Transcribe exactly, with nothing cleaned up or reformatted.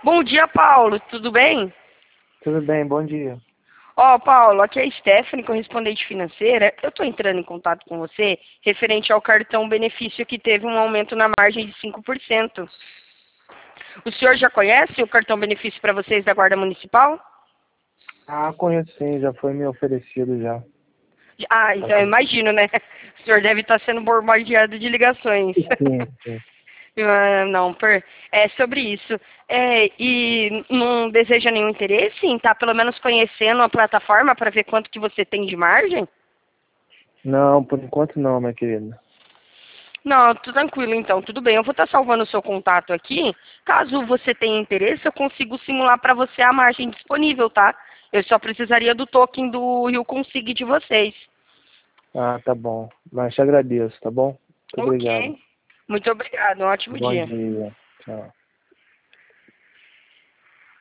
Bom dia, Paulo. Tudo bem? Tudo bem, bom dia. Ó, Paulo, aqui é a Stephanie, correspondente financeira. Eu estou entrando em contato com você referente ao cartão benefício que teve um aumento na margem de cinco por cento. O senhor já conhece o cartão benefício para vocês da Guarda Municipal? Ah, conheço sim, já foi me oferecido já. Ah, então eu imagino, né? O senhor deve estar sendo bombardeado de ligações. Sim, sim. Ah, não, per... é sobre isso. É, e não deseja nenhum interesse em estar pelo menos conhecendo a plataforma para ver quanto que você tem de margem? Não, por enquanto não, minha querida. Não, tudo tranquilo então, tudo bem. Eu vou estar salvando o seu contato aqui. Caso você tenha interesse, eu consigo simular para você a margem disponível, tá? Eu só precisaria do token do Rio Consig de vocês. Ah, tá bom. Mas te agradeço, tá bom? Muito obrigado. Ok. Muito obrigado, um ótimo Bom dia. dia. Tchau.